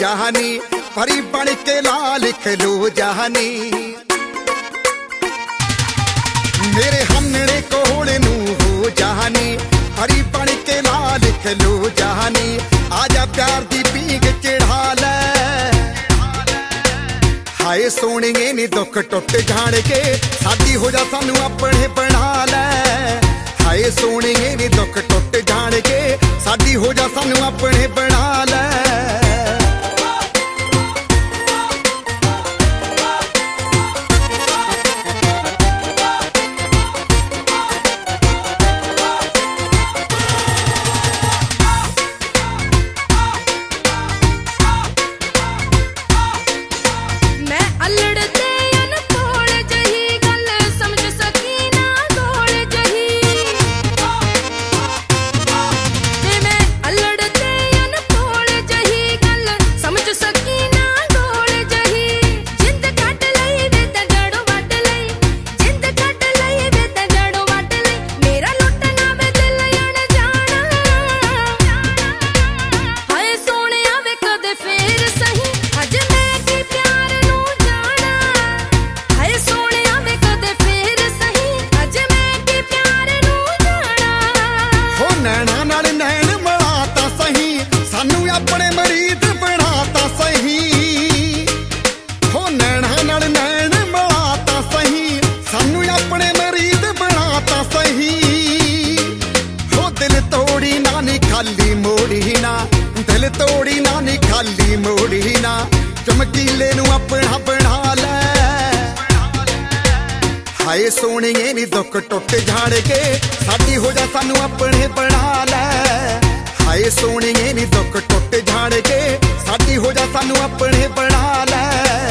जहानी, परी बन के ला लिख लो जहानी। मेरे हन्ने कोल नू हो जहानी, परी बन के ला लिख लो जहानी। आजा प्यार दी पींग चढ़ा ले, हाय सोहणिए नी दुख टुट जाणगे, साडी हो जा सानू अपने बना ले। हाय सोहणिए नी दुख टुट जाणगे, साडी हो जा सानू अपने बना ले। अपने मरीद बनाता सही हो, नैना नाल नैन मिलाता सही, सानू अपने मरीद बनाता सही हो। दिल तोड़ी ना नी खाली मोड़ी ना, दिल तोड़ी ना नी खाली मोड़ी ना, चमकीले नू अपना बना ले। हाय सोहणिए नी दुख टुट जाणगे, साडी हो जा सानू अपने बना ले। हाय सोहणिए नी दुख टुट जाणगे, साडी हो जा सानू अपने बना ले।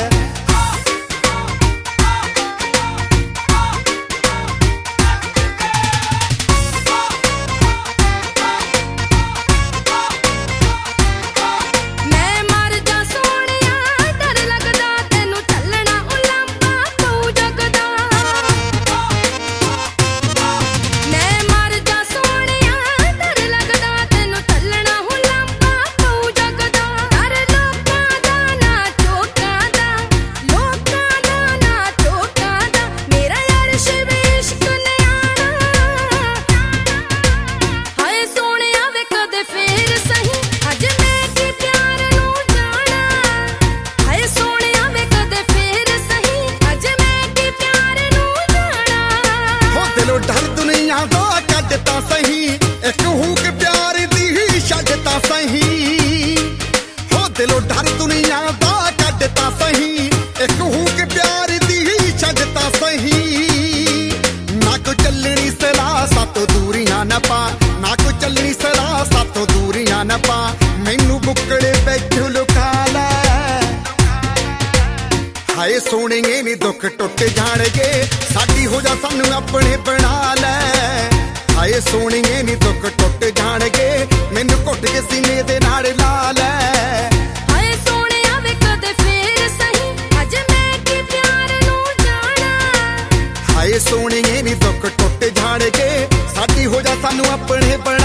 डर दुनिया दा कड्डता सही, एक हुक प्यार दी ही छड्डता सही हो। दिलों डर दुनिया दा कड्डता सही, एक हुक प्यार दी ही छड्डता सही। ना को चलनी सलाह सातों दूरियां न पा, ना को चलनी सलाह सातों दूरियां न पा, मैनू बुकड़े बैठू लुका ले। हाय सोहणिए नी दुख टुट जाणगे, साडी हो जा सानू अपने बना ले। हाय सोहणिए नी दुख टुट जाणगे, मैनू घुट के सीने दे नाल ला ले। हाय सोहणिया वे कदे फेर सही, अज मैं की प्यार नू जाना। हाय सोहणिए नी दुख टुट जाणगे, साडी हो जा सानू अपने बना